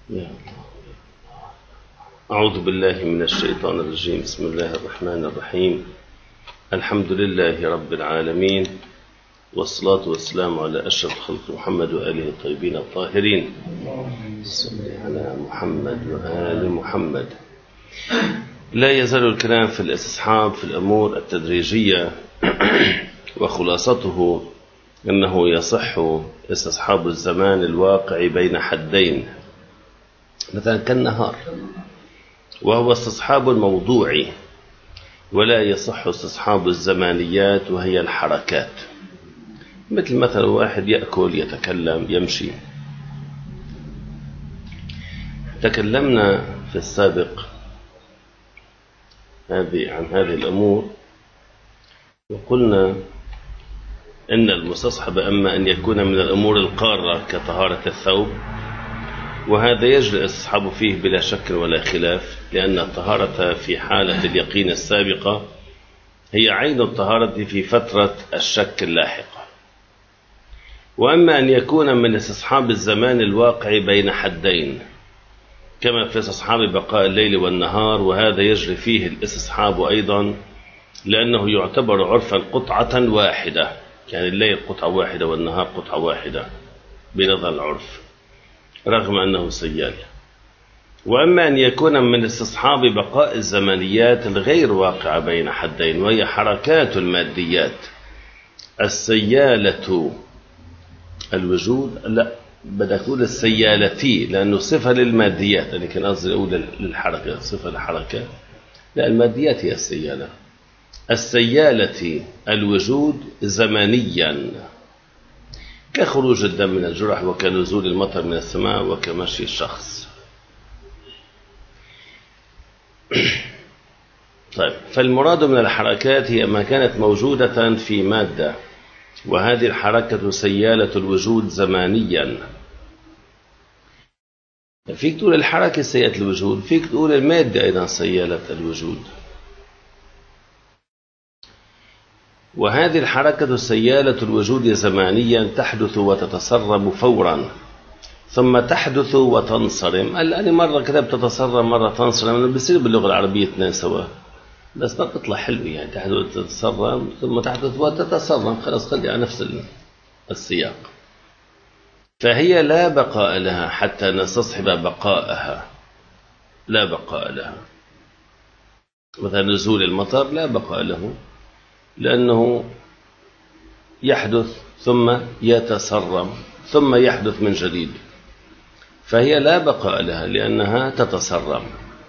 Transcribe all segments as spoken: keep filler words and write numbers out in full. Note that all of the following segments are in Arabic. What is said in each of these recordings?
يا الله. أعوذ بالله من الشيطان الرجيم. بسم الله الرحمن الرحيم. الحمد لله رب العالمين، والصلاة والسلام على أشرف خلق محمد وآله الطيبين الطاهرين. صل على محمد وآل محمد. لا يزال الكلام في الاستصحاب في الأمور التدريجية، وخلاصته أنه يصح استصحاب الزمان الواقع بين حدين، مثلا كالنهار، وهو استصحاب الموضوعي، ولا يصح استصحاب الزمانيات وهي الحركات، مثل مثلا واحد يأكل، يتكلم، يمشي. تكلمنا في السابق هذه عن هذه الأمور، وقلنا إن المستصحب أما أن يكون من الأمور القارة كطهارة الثوب، وهذا يجري الاستصحاب فيه بلا شك ولا خلاف، لأن الطهارة في حالة اليقين السابقة هي عين الطهارة في فترة الشك اللاحقة. وأما أن يكون من استصحاب الزمان الواقع بين حدين، كما في استصحاب بقاء الليل والنهار، وهذا يجري فيه الاستصحاب أيضا، لأنه يعتبر عرفا قطعة واحدة، يعني الليل قطعة واحدة والنهار قطعة واحدة بنظر العرف، رغم أنه سيال. وأما أن يكون من استصحاب بقاء الزمنيات الغير واقعة بين حدين، وهي حركات الماديات، السيالة الوجود، لا بدأ أقول السيالتي لأنه صفة للماديات، اللي كان قصدي أقول للحركة صفة للحركة، لا الماديات هي السيالة. السيالة الوجود زمنيا، كخروج الدم من الجرح، وكنزول المطر من السماء، وكمشي الشخص. طيب، فالمراد من الحركات هي ما كانت موجودة في مادة، وهذه الحركة سيالة الوجود زمانيا. فيك تقول الحركة سيالة الوجود، فيك تقول المادة أيضا سيالة الوجود. وهذه الحركة سيالة الوجود زمانيا، تحدث وتتسرب فورا، ثم تحدث وتنصرم. الآن مرة كده بتتسرب، مرة تنصرم، أنا بصير باللغة العربية اثنين سوا، بس ما بتطلع حلو، يعني تحدث وتتسرب ثم تحدث وتتسرب، خلاص خلي على نفس السياق. فهي لا بقاء لها حتى نستصحب بقاءها، لا بقاء لها. مثلا نزول المطر لا بقاء له، لأنه يحدث ثم يتسرب ثم يحدث من جديد، فهي لا بقاء لها لأنها تتسرب.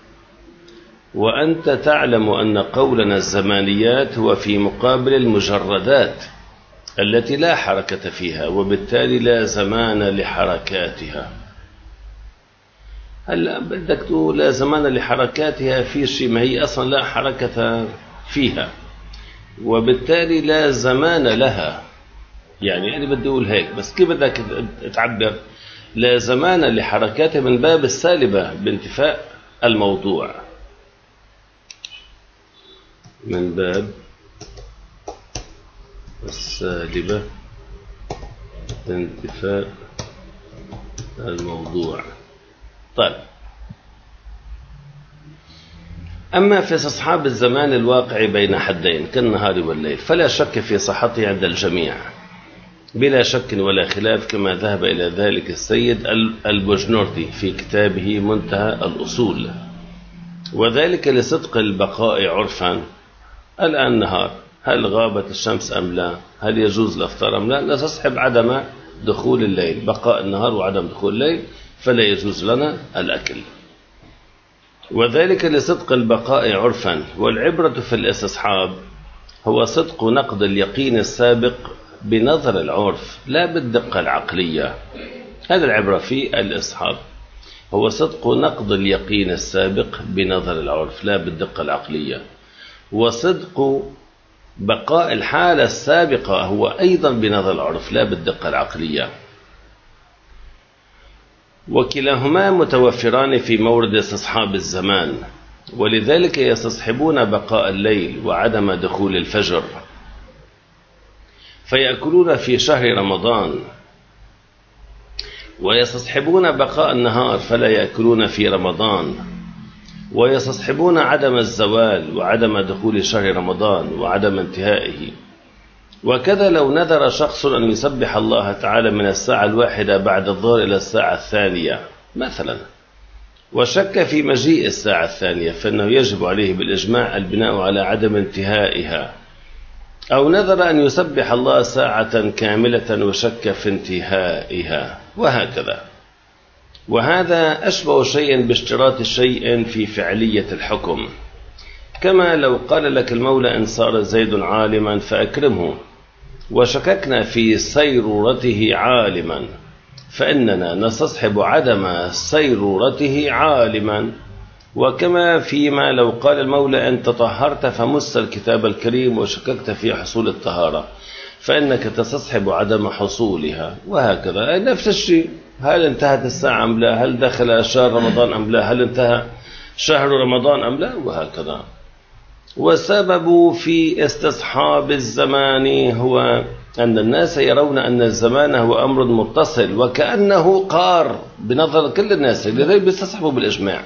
وأنت تعلم أن قولنا الزمانيات هو في مقابل المجردات التي لا حركة فيها، وبالتالي لا زمان لحركاتها. هلا بدك تقول لا زمان لحركاتها في شيء، ما هي أصلا لا حركة فيها، وبالتالي لا زمان لها. يعني أنا بدي أقول هيك، بس كيف بدك تعبر؟ لا زمان لحركاتها من باب السالبة بانتفاء الموضوع، من باب السالبة بانتفاء الموضوع. طيب، أما في استصحاب الزمان الواقع بين حدين كالنهار والليل، فلا شك في صحته عند الجميع بلا شك ولا خلاف، كما ذهب إلى ذلك السيد البوجنوردي في كتابه منتهى الأصول، وذلك لصدق البقاء عرفا. الآن نهار، هل غابت الشمس أم لا؟ هل يجوز الافطار أم لا؟ نستصحب عدم دخول الليل، بقاء النهار وعدم دخول الليل، فلا يجوز لنا الأكل، وذلك لصدق البقاء عرفا. والعبرة في الاستصحاب هو صدق نقد اليقين السابق بنظر العرف، لا بالدقة العقلية. هذا العبرة في الاستصحاب، هو صدق نقد اليقين السابق بنظر العرف، لا بالدقة العقلية. وصدق بقاء الحالة السابقة هو أيضا بنظر العرف، لا بالدقة العقلية. وكلاهما متوفران في مورد استصحاب الزمان، ولذلك يستصحبون بقاء الليل وعدم دخول الفجر، فيأكلون في شهر رمضان ويستصحبون بقاء النهار فلا يأكلون في رمضان، ويستصحبون عدم الزوال وعدم دخول شهر رمضان وعدم انتهائه. وكذا لو نذر شخص أن يسبح الله تعالى من الساعة الواحدة بعد الظهر إلى الساعة الثانية مثلا، وشك في مجيء الساعة الثانية، فإنه يجب عليه بالإجماع البناء على عدم انتهائها. أو نذر أن يسبح الله ساعة كاملة وشك في انتهائها، وهكذا. وهذا أشبه شيء باشتراط شيء في فعلية الحكم، كما لو قال لك المولى إن صار زيد عالما فأكرمه، وشككنا في سيرورته عالما، فإننا نستصحب عدم سيرورته عالما. وكما فيما لو قال المولى إن تطهرت فمس الكتاب الكريم وشككت في حصول الطهارة، فإنك تستصحب عدم حصولها، وهكذا. نفس الشيء، هل انتهت الساعة أم لا؟ هل دخل شهر رمضان أم لا؟ هل انتهى شهر رمضان أم لا؟ وهكذا. والسبب في استصحاب الزمان هو أن الناس يرون أن الزمان هو أمر متصل وكأنه قار بنظر كل الناس، لذلك بيستصحبوا بالإجماع،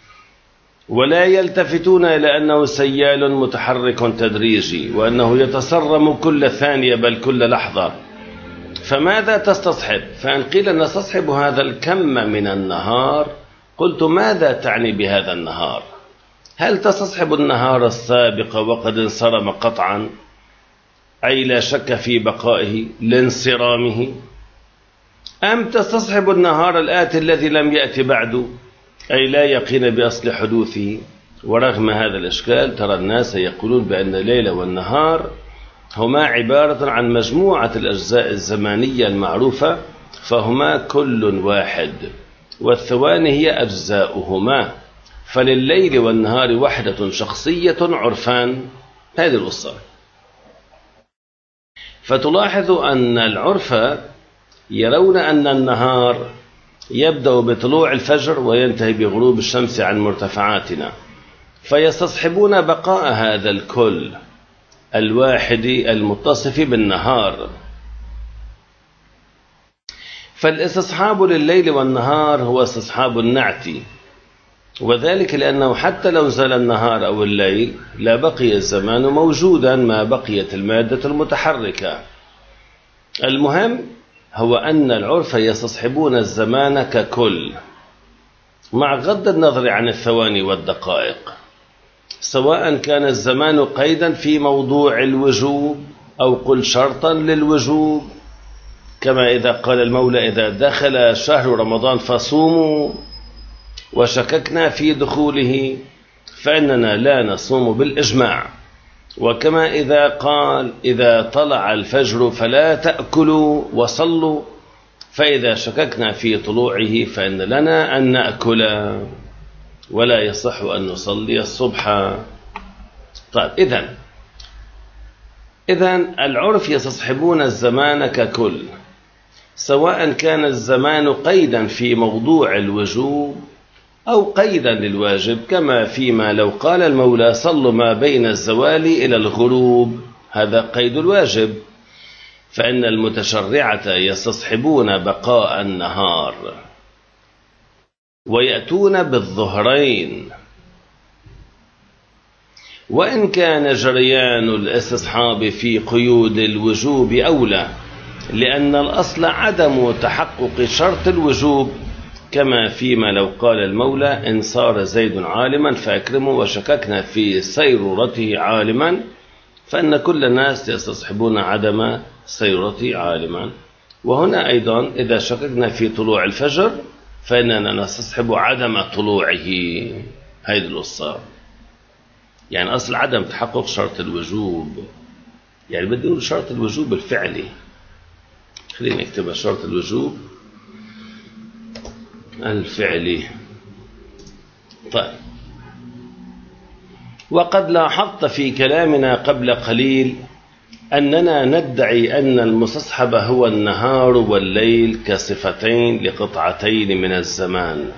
ولا يلتفتون إلى أنه سيال متحرك تدريجي، وأنه يتسرم كل ثانية بل كل لحظة. فماذا تستصحب؟ فإن قيل نستصحب هذا الكم من النهار، قلت ماذا تعني بهذا النهار؟ هل تستصحب النهار السابق وقد انصرم قطعا، أي لا شك في بقائه لانصرامه، أم تستصحب النهار الآتي الذي لم يأتي بعد، أي لا يقين بأصل حدوثه؟ ورغم هذا الإشكال ترى الناس يقولون بأن الليل والنهار هما عبارة عن مجموعة الأجزاء الزمانية المعروفة، فهما كل واحد، والثواني هي أجزاؤهما، فلليل والنهار وحدة شخصية عرفان. هذه القصة. فتلاحظ أن العرف يرون أن النهار يبدأ بطلوع الفجر وينتهي بغروب الشمس عن مرتفعاتنا، فيستصحبون بقاء هذا الكل الواحد المتصف بالنهار. فالاستصحاب لليل والنهار هو استصحاب النعت، وذلك لأنه حتى لو زال النهار أو الليل لا بقي الزمان موجودا ما بقيت المادة المتحركة. المهم هو أن العرف يستصحبون الزمان ككل مع غض النظر عن الثواني والدقائق، سواء كان الزمان قيدا في موضوع الوجوب أو قل شرطا للوجوب، كما إذا قال المولى إذا دخل شهر رمضان فصوموا، وشككنا في دخوله فإننا لا نصوم بالإجماع. وكما إذا قال إذا طلع الفجر فلا تأكلوا وصلوا، فإذا شككنا في طلوعه فإن لنا أن نأكل ولا يصح أن نصلي الصبح. طيب، إذن إذن العرف يستصحبون الزمان ككل، سواء كان الزمان قيدا في موضوع الوجوب أو قيدا للواجب، كما فيما لو قال المولى صلوا ما بين الزوال إلى الغروب، هذا قيد الواجب، فإن المتشرعة يستصحبون بقاء النهار ويأتون بالظهرين. وإن كان جريان الاستصحاب في قيود الوجوب أولى، لأن الأصل عدم تحقق شرط الوجوب، كما فيما لو قال المولى إن صار زيد عالما فأكرمه وشككنا في سيرورته عالما، فإن كل الناس يستصحبون عدم سيرورته عالما. وهنا أيضا إذا شككنا في طلوع الفجر فإننا نستصحب عدم طلوعه. هذه القصة، يعني أصل عدم تحقق شرط الوجوب، يعني بدي أقول شرط الوجوب الفعلي، خلينا نكتبها شرط الوجوب الفعلي. طيب، وقد لاحظت في كلامنا قبل قليل أننا ندعي أن المستصحب هو النهار والليل كصفتين لقطعتين من الزمان،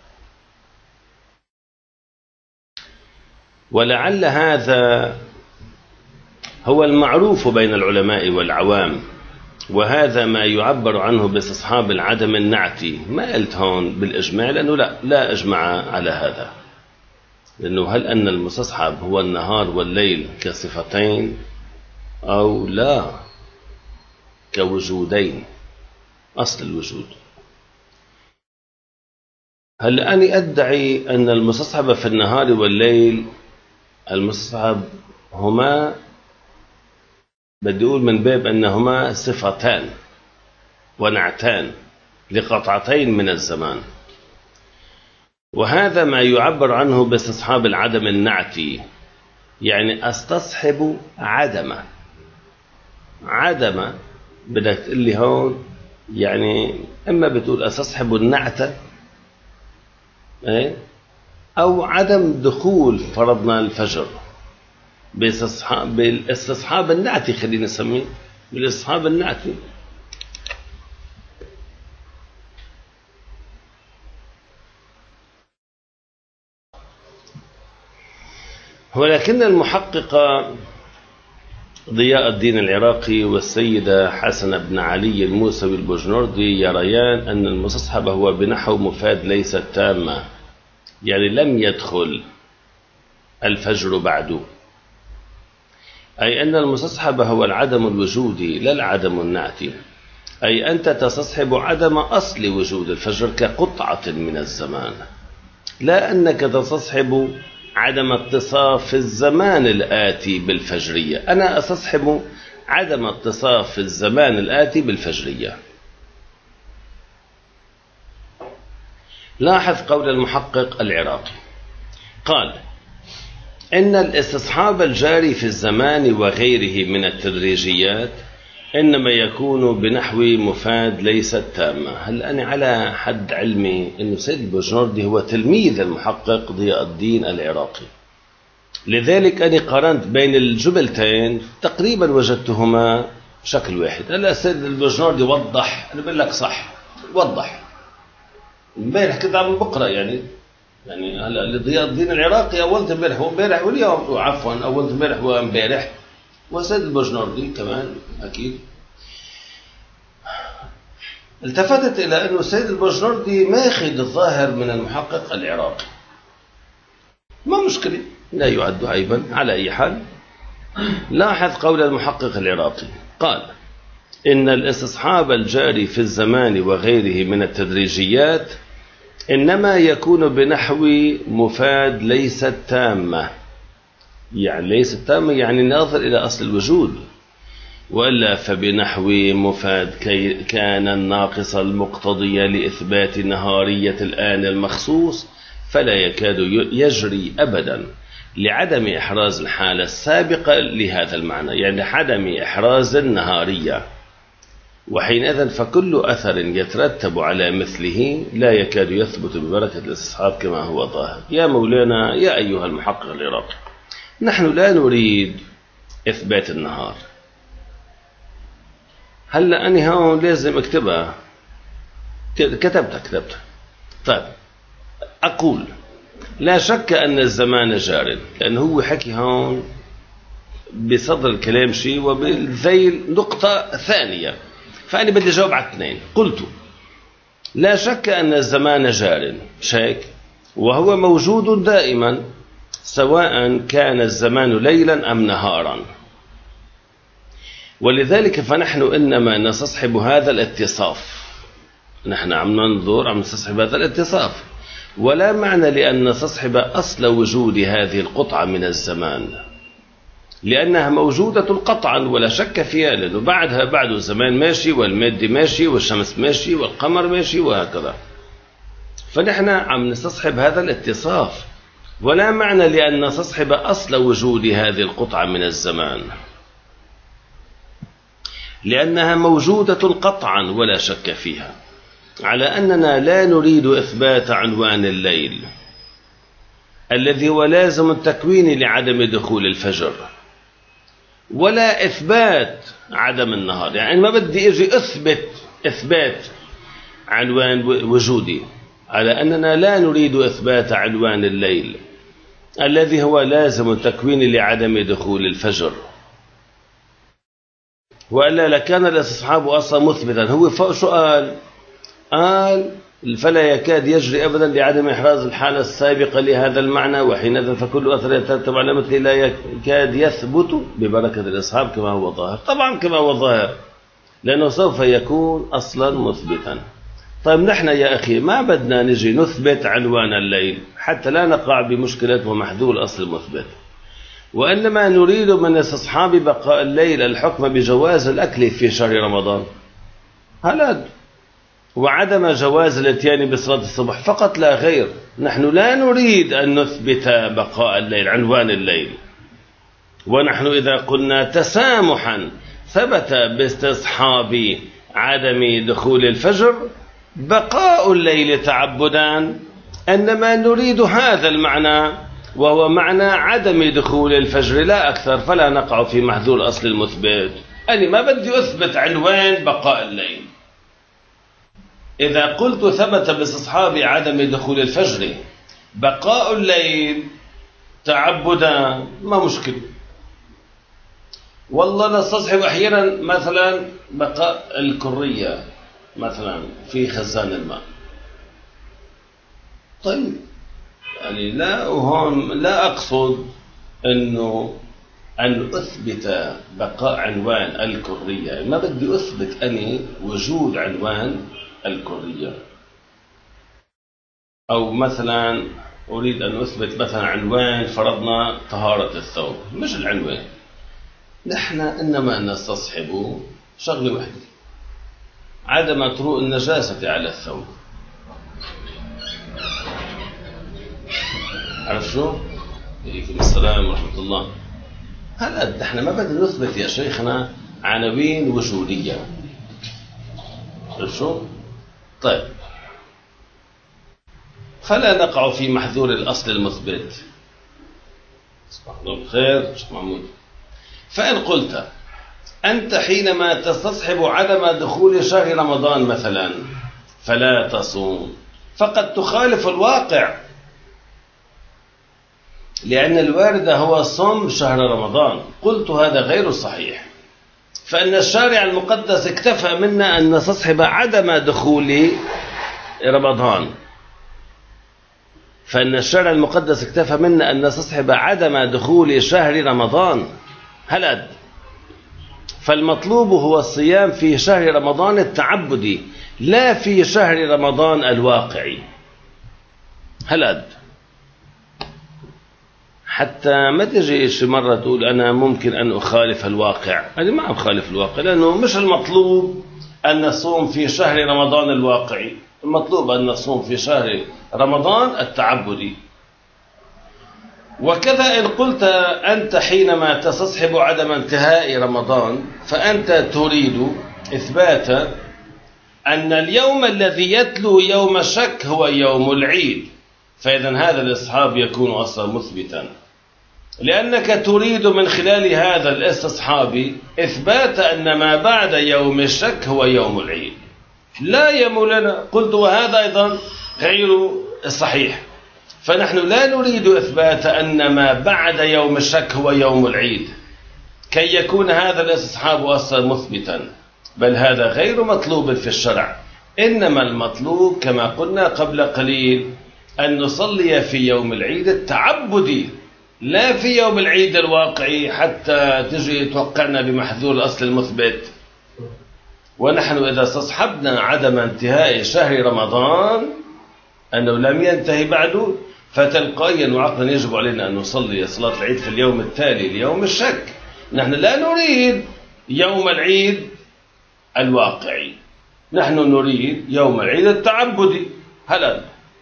ولعل هذا هو المعروف بين العلماء والعوام، وهذا ما يعبر عنه باستصحاب العدم النعتي. ما قلت هون بالإجماع لأنه لا لا أجمع على هذا، لأنه هل أن المستصحب هو النهار والليل كصفتين أو لا كوجودين أصل الوجود؟ هل أنا أدعي أن المستصحب في النهار والليل المستصحب هما بدي أقول من باب أنهما صفتان ونعتان لقطعتين من الزمان، وهذا ما يعبر عنه باستصحاب العدم النعتي، يعني أستصحب عدم عدم بدك تقول لي هون يعني إما بتقول أستصحب النعت أو عدم دخول فرضنا الفجر باستصحاب بالاستصحاب النعتي، خلينا نسميه بالاستصحاب النعتي. ولكن المحقق ضياء الدين العراقي والسيدة حسن بن علي الموسوي البجنوردي يريان أن المستصحب هو بنحو مفاد ليست تامة، يعني لم يدخل الفجر بعد، أي أن المستصحب هو العدم الوجودي لا العدم النعتي، أي أنت تستصحب عدم أصل وجود الفجر كقطعة من الزمان، لا أنك تستصحب عدم اتصاف الزمان الآتي بالفجرية. أنا أستصحب عدم اتصاف الزمان الآتي بالفجرية. لاحظ قول المحقق العراقي، قال إن الاستصحاب الجاري في الزمان وغيره من التدريجيات إنما يكون بنحو مفاد ليست تامة. هل أنا على حد علمي أن سيد البجنوردي هو تلميذ المحقق ضياء الدين العراقي، لذلك أنا قارنت بين الجملتين تقريبا وجدتهما شكل واحد. هلا سيد البجنوردي وضح، أنا بقول لك صح وضح، امبارح كنت عم بقرأ يعني يعني هلا لضياء الدين العراقي أولت امبارح وامبارح واليوم، عفوا أولت امبارح وامبارح، وسيد البجنوردي كمان أكيد. التفتت إلى أنه سيد البجنوردي ماخذ الظاهر من المحقق العراقي، ما مشكلة لا يعد عيبا. على أي حال لاحظ قول المحقق العراقي، قال إن الاستصحاب الجاري في الزمان وغيره من التدريجيات إنما يكون بنحو مفاد ليست تامة، يعني ليست تامة يعني ناظر إلى أصل الوجود، وإلا فبنحو مفاد كي كان الناقص المقتضي لإثبات نهارية الآن المخصوص فلا يكاد يجري أبدا لعدم إحراز الحالة السابقة لهذا المعنى، يعني عدم إحراز النهارية، وحينئذ فكل أثر يترتب على مثله لا يكاد يثبت ببركة الاستصحاب كما هو ظاهر. يا مولانا يا أيها المحقق العراقي، نحن لا نريد إثبات النهار. هلا أنا هون لازم أكتبها، كتبتها كتبتها طيب أقول لا شك أن الزمان جار، لأنه هو حكي هون بصدر الكلام شيء وبالذيل نقطة ثانية، فأنا بدي أجاوب على اثنين. قلت لا شك أن الزمان جار شيك وهو موجود دائما سواء كان الزمان ليلا أم نهارا، ولذلك فنحن إنما نستصحب هذا الاتصاف، نحن عم ننظر عم نستصحب هذا الاتصاف، ولا معنى لأن نستصحب أصل وجود هذه القطعة من الزمان، لأنها موجودة قطعا ولا شك فيها، لأنه بعدها بعد الزمان ماشي والمادة ماشي والشمس ماشي والقمر ماشي وهكذا، فنحن عم نستصحب هذا الاتصاف، ولا معنى لأن نستصحب أصل وجود هذه القطعة من الزمان، لأنها موجودة قطعا ولا شك فيها، على أننا لا نريد إثبات عنوان الليل الذي هو لازم التكوين لعدم دخول الفجر، ولا إثبات عدم النهار، يعني ما بدي أجي أثبت إثبات عنوان وجودي، على أننا لا نريد إثبات عنوان الليل الذي هو لازم التكوين لعدم دخول الفجر. وإلا لكان الاستصحاب أصلا مثبتا. هو فوق شو قال؟ قال فلا يكاد يجري أبدا لعدم إحراز الحالة السابقة لهذا المعنى، وحينئذ فكل أثر يترتب على مثله لا يكاد يثبت ببركة الإصحاب كما هو ظاهر. طبعا كما هو ظاهر، لأنه سوف يكون أصلا مثبتا. طيب نحن يا أخي ما بدنا نجي نثبت عنوان الليل حتى لا نقع بمشكلة ومحذور أصل المثبت، وإنما نريد من استصحاب بقاء الليل الحكم بجواز الأكل في شهر رمضان هلاد، وعدم جواز الاتيان بصلاة الصبح فقط لا غير. نحن لا نريد أن نثبت بقاء الليل عنوان الليل. ونحن إذا قلنا تسامحا ثبت باستصحاب عدم دخول الفجر بقاء الليل تعبدا، إنما نريد هذا المعنى وهو معنى عدم دخول الفجر لا أكثر، فلا نقع في محذور أصل المثبت. أنا ما بدي أثبت عنوان بقاء الليل. إذا قلت ثبت باستصحاب عدم دخول الفجر بقاء الليل تعبدا ما مشكلة. والله نستصحب أحيانا مثلا بقاء الكرية مثلا في خزان الماء. طيب يعني لا وهون لا أقصد أنه أن أثبت بقاء عنوان الكرية، ما بدي أثبت أني وجود عنوان الكرية. أو مثلا أريد أن أثبت مثلا عنوان فرضنا طهارة الثوب، مش العنوان. نحن إنما نستصحب شغلة واحدة، عدم طروء النجاسة على الثوب. عرف شو؟ عليكم السلام ورحمة الله. هلا نحن ما بدنا نثبت يا شيخنا عناوين وجودية. عرف شو؟ طيب فلا نقع في محذور الأصل المثبت. صباح الله بخير شيخ محمود. فإن قلت أنت حينما تستصحب عدم دخول شهر رمضان مثلا فلا تصوم، فقد تخالف الواقع، لأن الوارد هو صوم شهر رمضان. قلت هذا غير صحيح، فإن الشارع المقدس اكتفى منا أن نستصحب عدم دخول رمضان فإن الشارع المقدس اكتفى منا أن نستصحب عدم دخول شهر رمضان هلأ. فالمطلوب هو الصيام في شهر رمضان التعبدي لا في شهر رمضان الواقعي هلأ. حتى ما تجي شي مرة تقول أنا ممكن أن أخالف الواقع. أنا ما أخالف الواقع، لأنه مش المطلوب أن نصوم في شهر رمضان الواقعي، المطلوب أن نصوم في شهر رمضان التعبدي. وكذا إن قلت أنت حينما تستصحب عدم انتهاء رمضان فأنت تريد إثبات أن اليوم الذي يتلو يوم الشك هو يوم العيد، فإذا هذا الاستصحاب يكون أصلا مثبتا، لأنك تريد من خلال هذا الاستصحاب إثبات أن ما بعد يوم الشك هو يوم العيد. لا يا مولانا، قلت وهذا أيضا غير صحيح. فنحن لا نريد إثبات أن ما بعد يوم الشك هو يوم العيد كي يكون هذا الاستصحاب أصلا مثبتا، بل هذا غير مطلوب في الشرع. إنما المطلوب كما قلنا قبل قليل أن نصلي في يوم العيد التعبدي لا في يوم العيد الواقعي حتى تجي توقعنا بمحذور الأصل المثبت. ونحن إذا استصحبنا عدم انتهاء شهر رمضان أنه لم ينتهي بعد، فتلقائيا وعقلا يجب علينا أن نصلي صلاة العيد في اليوم التالي ليوم الشك. نحن لا نريد يوم العيد الواقعي، نحن نريد يوم العيد التعبدي هلا.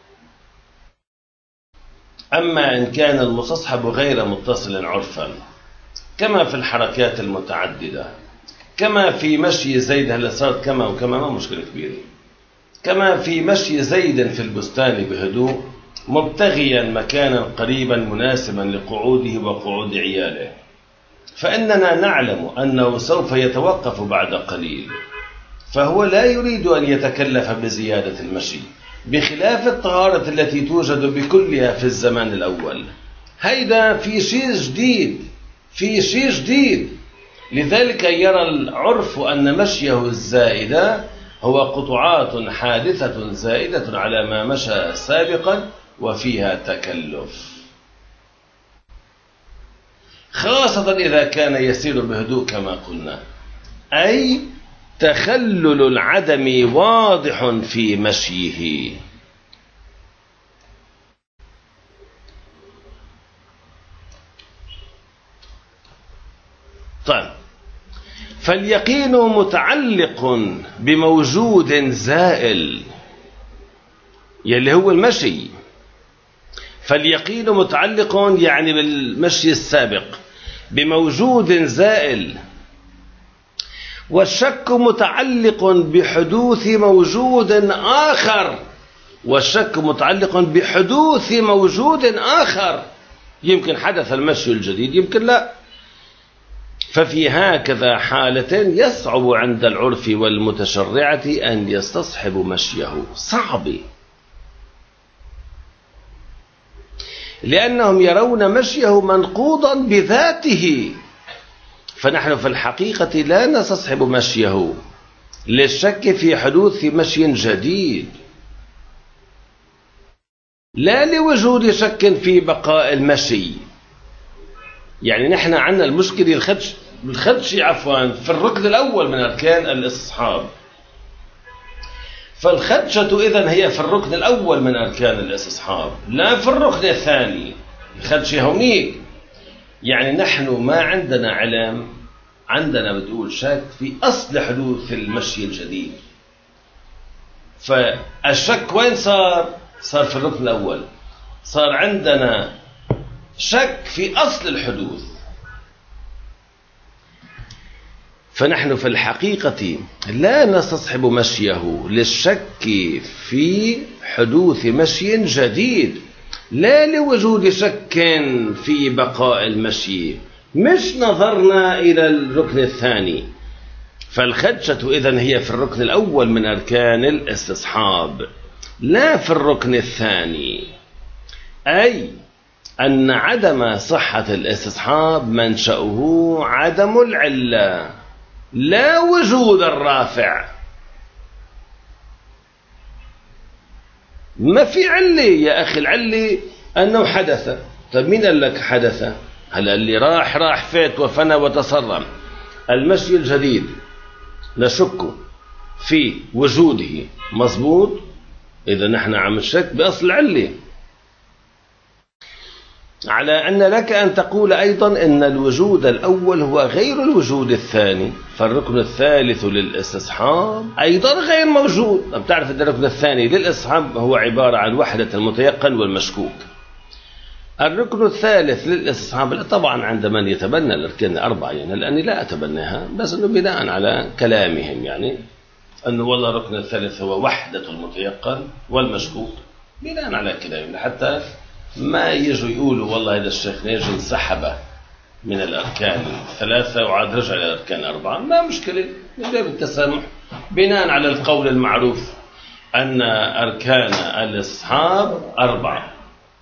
أما إن كان المستصحب غير متصل عرفا كما في الحركات المتعددة، كما في مشي زيد، هلا صارت كما وكما ما مشكلة كبيرة، كما في مشي زيد في البستان بهدوء مبتغيا مكانا قريبا مناسبا لقعوده وقعود عياله، فإننا نعلم أنه سوف يتوقف بعد قليل، فهو لا يريد أن يتكلف بزيادة المشي، بخلاف الطهارة التي توجد بكلها في الزمان الأول. هيدا في شيء جديد، في شيء جديد، لذلك يرى العرف أن مشيه الزائدة هو قطعات حادثة زائدة على ما مشى سابقا وفيها تكلف، خاصة إذا كان يسير بهدوء كما قلنا، أي تخلل العدم واضح في مشيه. طيب، فاليقين متعلق بموجود زائل يلي هو المشي، فاليقين متعلق يعني بالمشي السابق بموجود زائل، والشك متعلق بحدوث موجود آخر، والشك متعلق بحدوث موجود آخر، يمكن حدث المشي الجديد يمكن لا. ففي هكذا حالة يصعب عند العرف والمتشرعة أن يستصحب مشيه، صعب، لأنهم يرون مشيه منقوضا بذاته، فنحن في الحقيقة لا نستصحب مشيه للشك في حدوث مشي جديد، لا لوجود شك في بقاء المشي. يعني نحن عندنا المشكلة الخدش الخدش عفوا في الركن الأول من أركان الاستصحاب، فالخدشة إذن هي في الركن الأول من أركان الاستصحاب لا في الركن الثاني. الخدشة هونيك، يعني نحن ما عندنا علم، عندنا بتقول شك في أصل حدوث المشي الجديد، فالشك وين صار؟ صار في الركن الأول، صار عندنا شك في أصل الحدوث. فنحن في الحقيقة لا نستصحب مشيه للشك في حدوث مشي جديد، لا لوجود شك في بقاء المشي، مش نظرنا إلى الركن الثاني. فالخدشة إذن هي في الركن الأول من أركان الاستصحاب لا في الركن الثاني، أي أن عدم صحة الاستصحاب منشأه عدم العلة لا وجود الرافع. ما في علة يا أخي، العلة أنه حدث. طيب مين قال لك حدث؟ هلا اللي راح راح فات وفنى وتصرم. المشي الجديد نشك في وجوده، مظبوط؟ إذا نحن عم نشك بأصل العلة، على أن لك أن تقول أيضا أن الوجود الأول هو غير الوجود الثاني، فالركن الثالث للاستصحاب أيضا غير موجود. بتعرف أن الركن الثاني للاستصحاب هو عبارة عن وحدة المتيقن والمشكوك. الركن الثالث للاستصحاب طبعا عند من يتبنى الأركان الأربعة، يعني لأني لا أتبناها، بس أنه بناء على كلامهم، يعني أنه والله الركن الثالث هو وحدة المتيقن والمشكوك، بناء على كلامهم، حتى ما يجوا يقولوا والله هذا الشيخ ناجي انسحب من الأركان الثلاثة وعاد رجع إلى الأركان الأربعة، ما مشكلة، من باب التسامح، بناء على القول المعروف أن أركان الاستصحاب أربعة.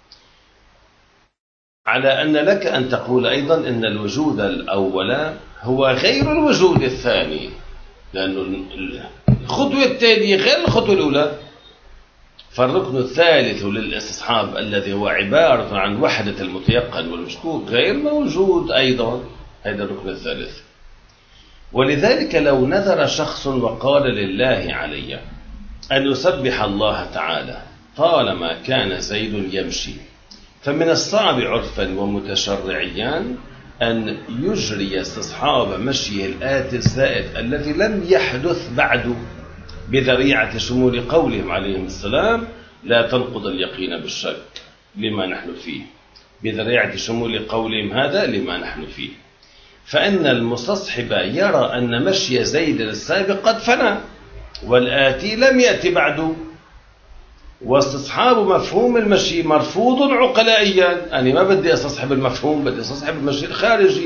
على أن لك أن تقول أيضا أن الوجود الأول هو غير الوجود الثاني، لأن الخطوة الثانية غير الخطوة الأولى. فالركن الثالث للاستصحاب الذي هو عبارة عن وحدة المتيقن والمشكوك غير موجود أيضا، هذا الركن الثالث. ولذلك لو نذر شخص وقال لله علي أن يسبح الله تعالى طالما كان زيد يمشي، فمن الصعب عرفا ومتشرعيا أن يجري استصحاب مشيه الآتي الزائد الذي لم يحدث بعد، بذريعة شمول قولهم عليهم السلام لا تنقض اليقين بالشك لما نحن فيه، بذريعة شمول قولهم هذا لما نحن فيه. فإن المستصحب يرى أن مشي زيد السابق قد فنى والآتي لم يأتي بعد، واستصحاب مفهوم المشي مرفوض عقلائيا. أنا ما بدي استصحب المفهوم، بدي استصحب المشي الخارجي،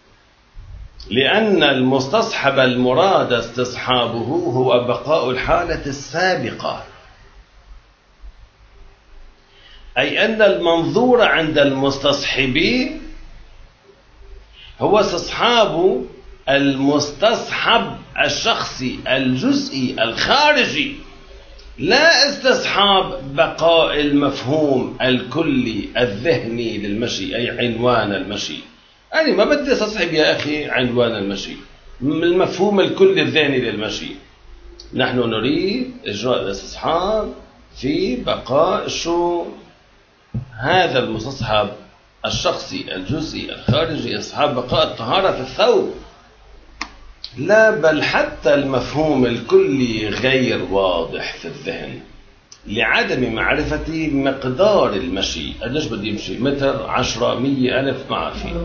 لأن المستصحب المراد استصحابه هو بقاء الحالة السابقة، أي أن المنظور عند المستصحب هو استصحاب المستصحب الشخصي الجزئي الخارجي، لا استصحاب بقاء المفهوم الكلي الذهني للمشي، أي عنوان المشي. أنا ما بدي استصحب يا أخي عنوان المشي، المفهوم الكلي الذهني للمشي. نحن نريد إجراء الاستصحاب في بقاء شو هذا المستصحب الشخصي الجزئي الخارجي، استصحاب بقاء الطهارة في الثوب. لا بل حتى المفهوم الكلي غير واضح في الذهن لعدم معرفة مقدار المشي، قديش بدي يمشي، متر، عشرة، مية، ألف، ما في.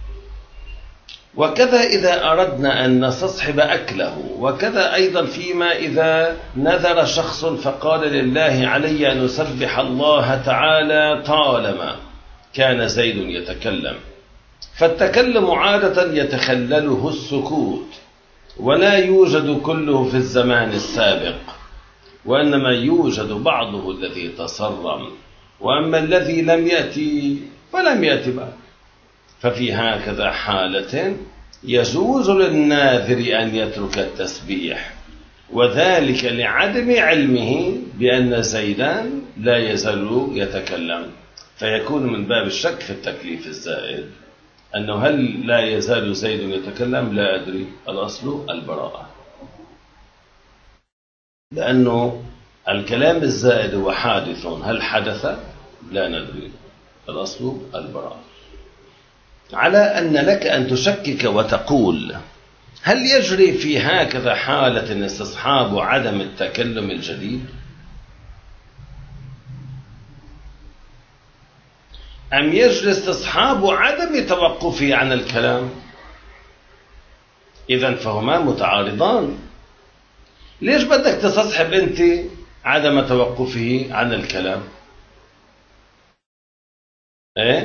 وكذا إذا أردنا أن نستصحب أكله، وكذا أيضا فيما إذا نذر شخص فقال لله علي أن أسبح الله تعالى طالما كان زيد يتكلم، فالتكلم عادة يتخلله السكوت، ولا يوجد كله في الزمان السابق، وإنما يوجد بعضه الذي تصرم، وأما الذي لم يأتي فلم يأتي بعد. ففي هكذا حالة يجوز للناذر أن يترك التسبيح، وذلك لعدم علمه بأن زيدان لا يزال يتكلم، فيكون من باب الشك في التكليف الزائد أنه هل لا يزال زيد يتكلم؟ لا أدري، الأصل البراءة، لأنه الكلام الزائد هو حادث، هل حدث؟ لا ندري، الأصل البراءة. على أن لك أن تشكك وتقول هل يجري في هكذا حالة استصحاب عدم التكلم الجديد، أم يجري استصحاب عدم توقفه عن الكلام؟ إذن فهما متعارضان. ليش بدك تستصحب أنت عدم توقفه عن الكلام؟ إيه؟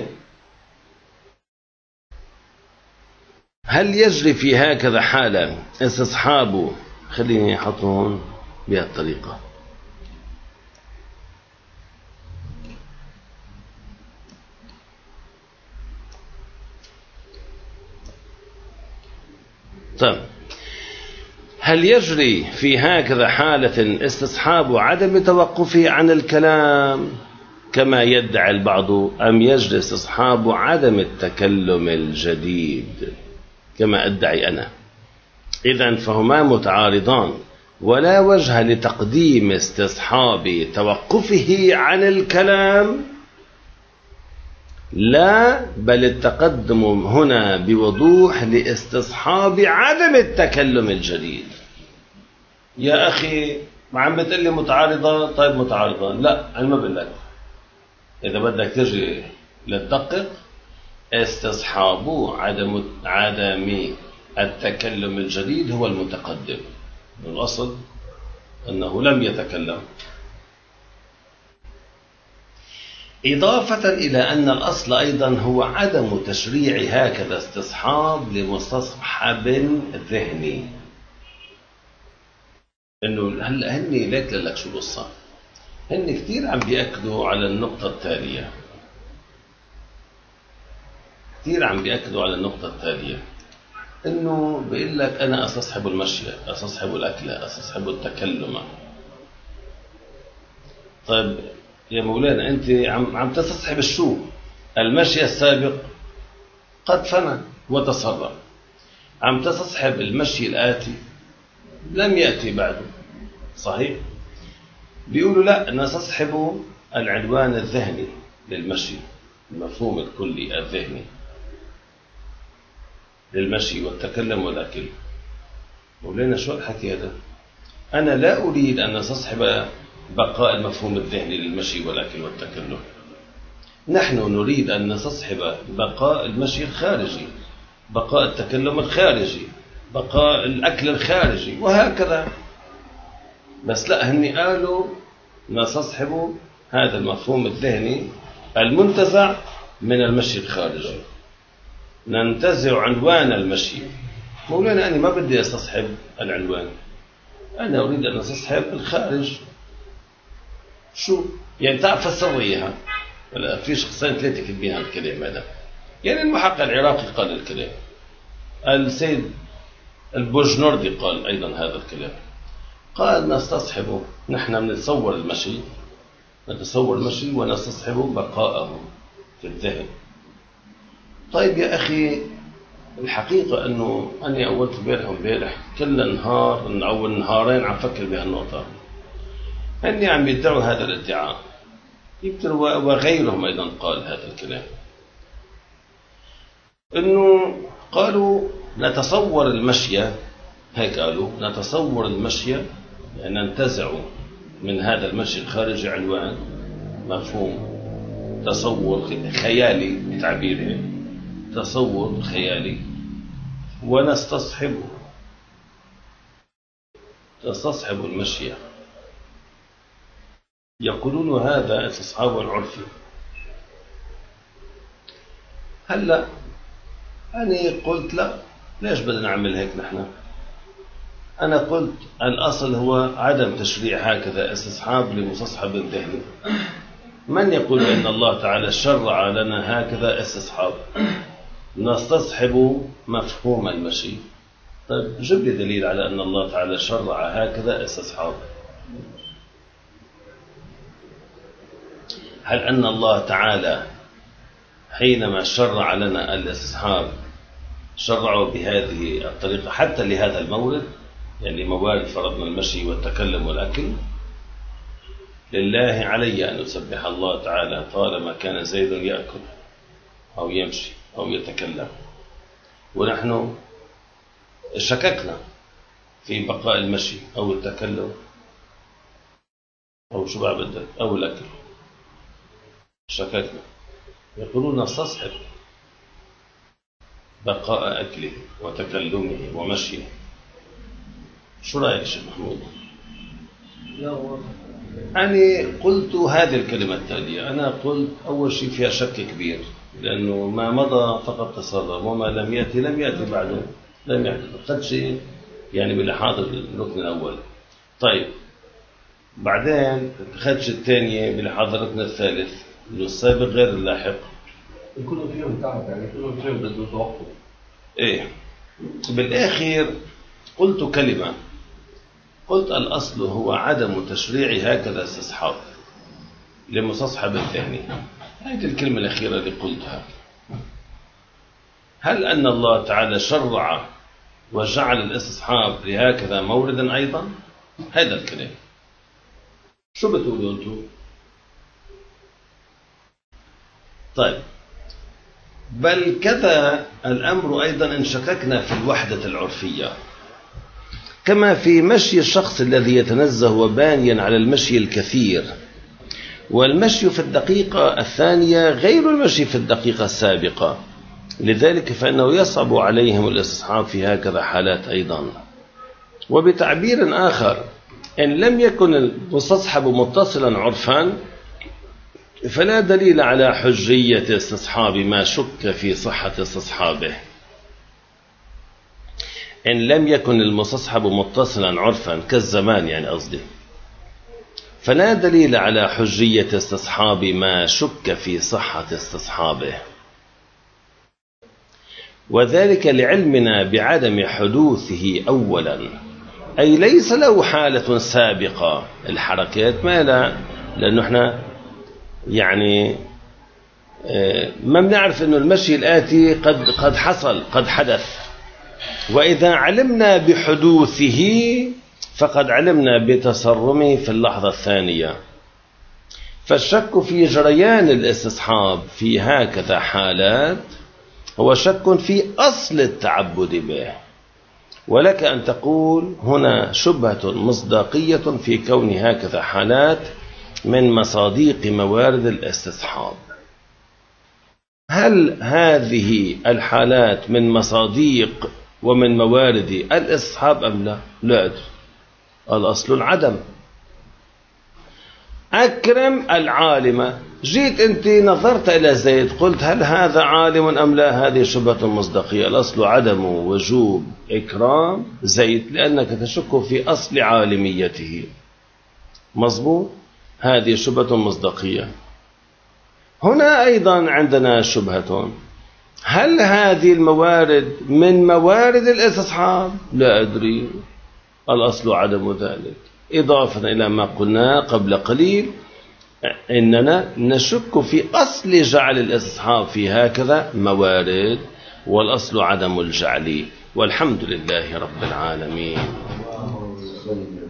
هل يجري في هكذا حالة استصحابه، خليني أحطه هون بهالطريقة، طيب، هل يجري في هكذا حالة استصحاب عدم توقفه عن الكلام كما يدعي البعض، أم يجري استصحاب عدم التكلم الجديد كما أدعي أنا؟ إذن فهما متعارضان، ولا وجه لتقديم استصحاب توقفه عن الكلام، لا بل التقدم هنا بوضوح لاستصحاب عدم التكلم الجديد. يا أخي ما عم بتقول لي متعارضة، طيب متعارضة، لا أنا ما بقول لك، إذا بدك تجي لتدقق استصحاب عدم عدم التكلم الجديد هو المتقدم، الأصل أنه لم يتكلم، إضافة إلى أن الأصل أيضا هو عدم تشريع هكذا استصحاب لمستصحب ذهني. إنه هلا هن ليك لك شو القصة، هن كثير عم بيأكدوا على النقطة التالية، كثير عم بيأكدوا على النقطة التالية، إنه بيقول لك أنا أستصحب المشي، أستصحب الأكل، أستصحب التكلم. طيب يا مولانا أنت عم عم تستصحب الشو؟ المشي السابق قد فنى وتصرف، عم تستصحب المشي الآتي لم يأتي بعده، صحيح؟ بيقولوا لا، نستصحب العنوان الذهني للمشي، المفهوم الكلي الذهني للمشي والتكلم والأكل. مولانا شو الحكي هذا؟ أنا لا أريد أن نستصحب بقاء المفهوم الذهني للمشي والأكل والتكلم، نحن نريد أن نستصحب بقاء المشي الخارجي، بقاء التكلم الخارجي، بقاء الأكل الخارجي، وهكذا. بس لا، هني قالوا نستصحب هذا المفهوم الذهني المنتزع من المشي الخارجي، ننتزع عنوان المشي. مولانا أنا ما بدي أستصحب العنوان، أنا أريد أن أستصحب الخارج. شو يعني؟ تعرف فسر إياها ولا في شخصين ثلاثة كاتبين هالكلام هذا؟ يعني المحقق العراقي قال الكلام، السيد البوجنوردي قال أيضا هذا الكلام، قال نستصحب، نحن نتصور المشي، نتصور المشي ونستصحب بقاءه في الذهن. طيب يا أخي، الحقيقة أنه أنا أولت امبارح وامبارح كل نهار أو نهارين عم فكر بهالنقطة، أني عم يدعوا هذا الادعاء، يمكن وغيرهم أيضا قال هذا الكلام، أنه قالوا نتصور المشي، هيك قالوا نتصور المشي، يعني ننتزع من هذا المشي الخارجي عنوان مفهوم تصور خيالي بتعبيره، تصور خيالي، ونستصحبه، تستصحب المشي. يقولون هذا استصحاب العرفي. هلا أنا قلت لا، ليش بدنا نعمل هيك نحن؟ أنا قلت الأصل هو عدم تشريع هكذا استصحاب لمستصحب الذهن. من يقول إن الله تعالى شرع لنا هكذا استصحاب؟ نستصحب مفهوم المشي. طيب جيب لي دليل على أن الله تعالى شرع هكذا استصحاب. هل أن الله تعالى حينما شرع لنا الاستصحاب شرعوا بهذه الطريقة حتى لهذا المورد، يعني موارد فرضنا المشي والتكلم والأكل؟ لله علي أن أسبح الله تعالى طالما كان زيد يأكل أو يمشي أو يتكلم، ونحن شككنا في بقاء المشي أو التكلم أو شو بقى بدك أو الأكل، شككنا. يقولون نستصحب بقاء أكله وتكلمه ومشيه. شو رأيك شيخ محمود؟ أنا قلت هذه الكلمة التالية، أنا قلت أول شيء فيها شك كبير، لأنه ما مضى فقط تسرب وما لم يأتي لم يأتي بعده، لم يأتي قد شيء يعني بلحاظ الركن الأول. طيب بعدين خدش الثانية بلحاظ الركن الثالث، إنه السابق غير اللاحق، كلهم فيهم تعب، يعني كلهم فيهم بده توقف. إيه بالآخر قلت كلمة، قلت الأصل هو عدم تشريع هكذا استصحاب لمستصحب الذهني. هذه الكلمة الأخيرة اللي قلتها. هل أن الله تعالى شرع وجعل الاستصحاب لهكذا موردا أيضا؟ هذا الكلام. شو بتقولوا أنتم؟ طيب بل كذا الأمر أيضا إن شككنا في الوحدة العرفية، كما في مشي الشخص الذي يتنزه وبانيا على المشي الكثير، والمشي في الدقيقة الثانية غير المشي في الدقيقة السابقة، لذلك فإنه يصعب عليهم الاستصحاب في هكذا حالات أيضا. وبتعبير آخر، إن لم يكن المستصحب متصلا عرفا فلا دليل على حجية استصحاب ما شك في صحة استصحابه. إن لم يكن المستصحب متصلا عرفا كالزمان يعني قصدي، فلا دليل على حجية استصحاب ما شك في صحة استصحابه، وذلك لعلمنا بعدم حدوثه أولا، أي ليس له حالة سابقة. الحركات ما لا، لأنه احنا يعني ما بنعرف أنه المشي الآتي قد قد حصل قد حدث، وإذا علمنا بحدوثه فقد علمنا بتصرمه في اللحظة الثانية. فالشك في جريان الاستصحاب في هكذا حالات هو شك في أصل التعبد به، ولك أن تقول هنا شبهة مصداقية في كون هكذا حالات من مصاديق موارد الاستصحاب. هل هذه الحالات من مصاديق ومن موارد الاستصحاب أم لا؟ لا أدري. الأصل العدم. أكرم العالم. جيت أنت نظرت إلى زيد قلت هل هذا عالم أم لا؟ هذه شبهة مصداقية. الأصل عدم وجوب إكرام زيد لأنك تشك في أصل عالميته. مظبوط؟ هذه شبهة مصداقية. هنا أيضا عندنا شبهة، هل هذه الموارد من موارد الاستصحاب؟ لا أدري، الأصل عدم ذلك، إضافة إلى ما قلنا قبل قليل إننا نشك في أصل جعل الاستصحاب في هكذا موارد، والأصل عدم الجعل، والحمد لله رب العالمين.